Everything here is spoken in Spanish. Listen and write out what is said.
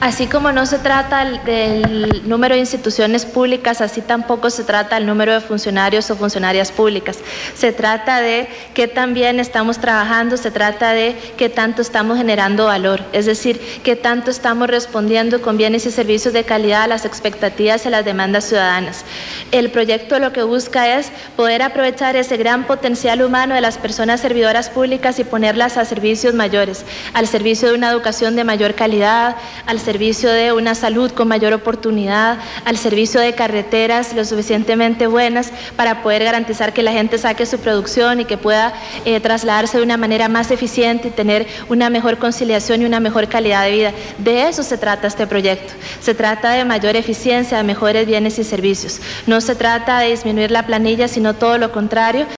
Así como no se trata del número de instituciones públicas, así tampoco se trata el número de funcionarios o funcionarias públicas. Se trata de qué tan bien estamos trabajando, se trata de qué tanto estamos generando valor, es decir, qué tanto estamos respondiendo con bienes y servicios de calidad a las expectativas y a las demandas ciudadanas. El proyecto lo que busca es poder aprovechar ese gran potencial humano de las personas servidoras públicas y ponerlas a servicios mayores, al servicio de una educación de mayor calidad, al servicio de una salud con mayor oportunidad, al servicio de carreteras lo suficientemente buenas para poder garantizar que la gente saque su producción y que pueda trasladarse de una manera más eficiente y tener una mejor conciliación y una mejor calidad de vida. De eso se trata este proyecto. Se trata de mayor eficiencia, de mejores bienes y servicios. No se trata de disminuir la planilla, sino todo lo contrario.